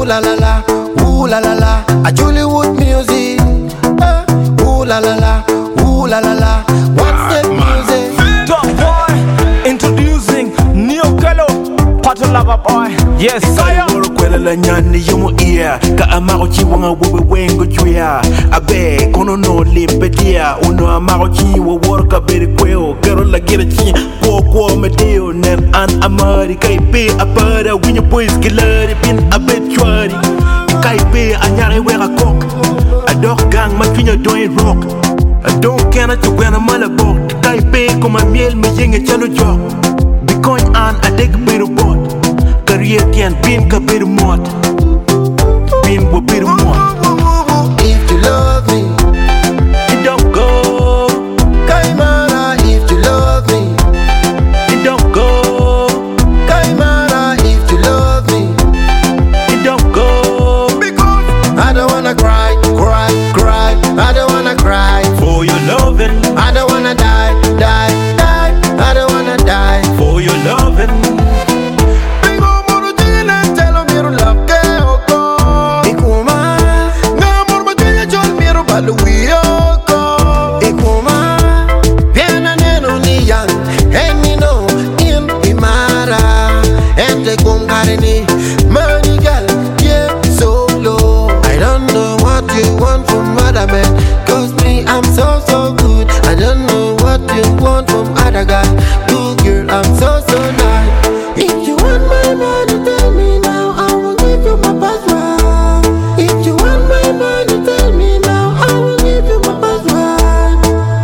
la la la, ooh la la la. A Jollywood music. Ooh la la la, ooh la la la. What's that music? Top boy, introducing Neo Kalo, Pato Lava boy. Yes, sire. Kwela la nyani yomo ia ka amaro chi wanga wobe wengo juya abe kono no limpedia uno amaro chi wo worka bere kweo kero la gira chi ko medeo nen an amari kai pe apara winya boys kilari pin abetwari kai pe anyare wera kok ador gang matwinya doin rock adon kana to wena mala bok kai pe koma miel me yenge chalo jok bikoin an adek bere bot career can pin ka bere mot pin wo bere mot. If you love me, it don't go Kaimara. If you love me, it don't go Kaimara. If you love me, it don't go because I don't wanna cry, cry, cry. I don't wanna cry for your loving. I don't wanna die, die, die. I don't wanna die For your loving. Bingo moro jina telo miro love ke oko Ikuma Nga moro jina chol miro baluwi oko Ikuma Piena neno ni yang Hengi no in imara Ente kumkarini Money girl, yeah, solo I don't know what you want from other men Cause me, I'm so, so good I don't know what you want from other guy Good girl, I'm so, so nice If you want my money, tell me now I will give you my password If you want my money, tell me now I will give you my password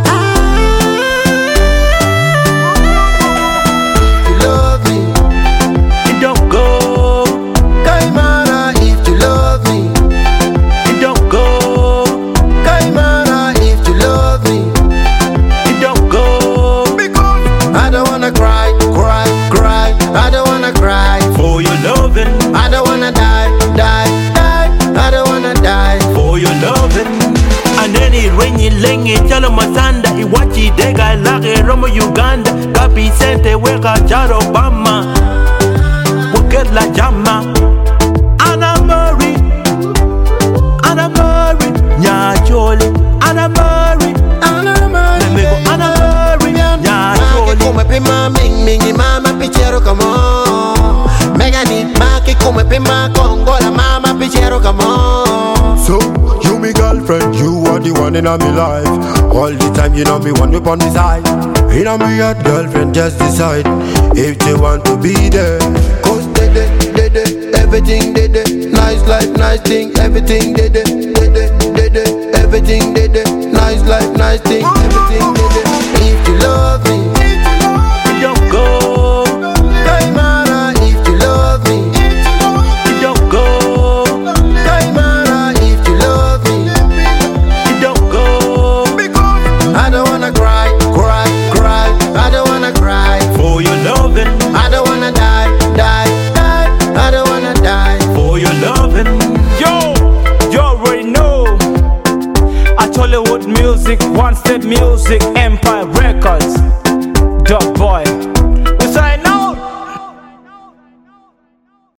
If you love me It don't go Kaimara, if you love me It don't go Kaimara, if you love me It don't go Because I don't wanna cry, cry, cry I don't wanna cry for your loving. I don't wanna die, die, die I don't wanna die For your loving. Aneni renyi lengi chalo masanda iwachi dega lage romo Uganda kapi sente weka charo Obama Buket la jama Anna Murray Nya Choli Anna Murray Lemego Anna Murray Nya Choli Come pima ming mingi mama pichero kamo Megani maki come pima kongola mama pichero kamo So, you me girlfriend, you are the one in my life. All the time you know me want me on the side. You know me your girlfriend, just decide if you want to be there. Cause they everything they nice life, nice thing, everything they everything they nice life, nice thing, everything they If you love me, It don't go Kaimara, if you love me, It don't go Kaimara, if you love me, It don't go I don't wanna cry, cry, cry, I don't wanna cry, for your loving. I don't wanna die, die, die, I don't wanna die. For your loving. Yo, you already know. I Tollywood music, One Step Music, Empire Records. Dog boy.